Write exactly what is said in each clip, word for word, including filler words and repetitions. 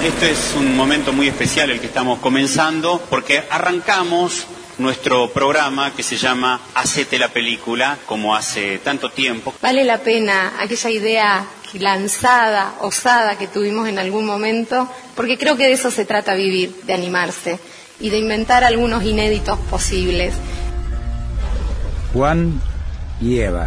Este es un momento muy especial el que estamos comenzando, porque arrancamos nuestro programa que se llama Hacete la película, como hace tanto tiempo. Vale la pena aquella idea lanzada, osada que tuvimos en algún momento, porque creo que de eso se trata vivir, de animarse y de inventar algunos inéditos posibles. Juan y Eva.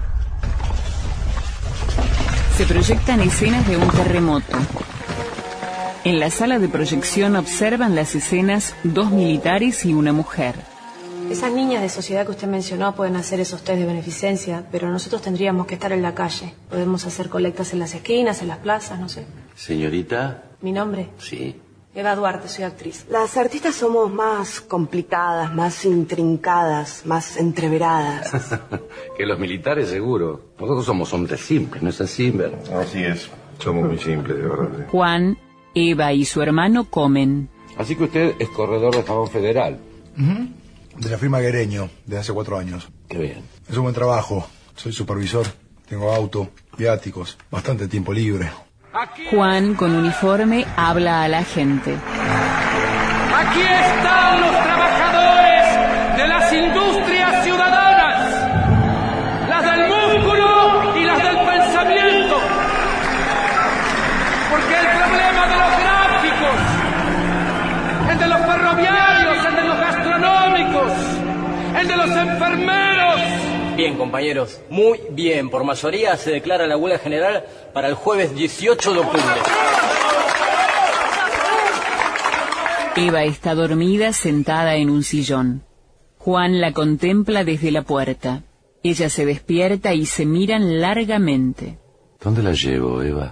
Se proyectan escenas de un terremoto. En la sala de proyección observan las escenas dos militares y una mujer. Esas niñas de sociedad que usted mencionó pueden hacer esos test de beneficencia, pero nosotros tendríamos que estar en la calle. Podemos hacer colectas en las esquinas, en las plazas, no sé. Señorita. ¿Mi nombre? Sí. Eva Duarte, soy actriz. Las artistas somos más complicadas, más intrincadas, más entreveradas. Que los militares, seguro. Nosotros somos hombres simples, ¿no es así, Ver? Así es. Somos muy simples, de verdad. Juan, Eva y su hermano comen. Así que usted es corredor de jabón federal. Uh-huh. De la firma Guereño, de hace cuatro años. Qué bien. Es un buen trabajo. Soy supervisor. Tengo auto, viáticos, bastante tiempo libre. Juan, con uniforme, habla a la gente. Aquí están los trabajadores de las industrias ciudadanas, las del músculo y las del pensamiento. Porque el problema de los gráficos, el de los ferroviarios, el de los gastronómicos, el de los enfermeros. Bien, compañeros, muy bien. Por mayoría se declara la huelga general para el jueves dieciocho de octubre. Eva está dormida sentada en un sillón. Juan la contempla desde la puerta. Ella se despierta y se miran largamente. ¿Dónde la llevo, Eva?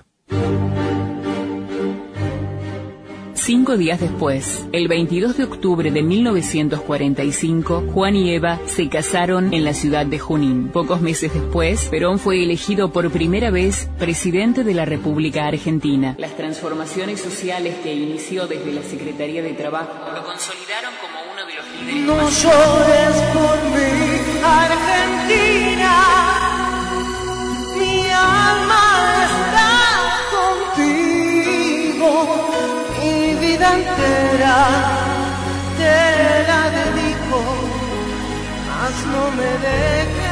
Cinco días después, el veintidós de octubre de mil novecientos cuarenta y cinco, Juan y Eva se casaron en la ciudad de Junín. Pocos meses después, Perón fue elegido por primera vez presidente de la República Argentina. Las transformaciones sociales que inició desde la Secretaría de Trabajo lo consolidaron como uno de los líderes. No llores por mí, Argentina, mi alma está contigo. Mi vida entera te la dedico, mas no me dejes.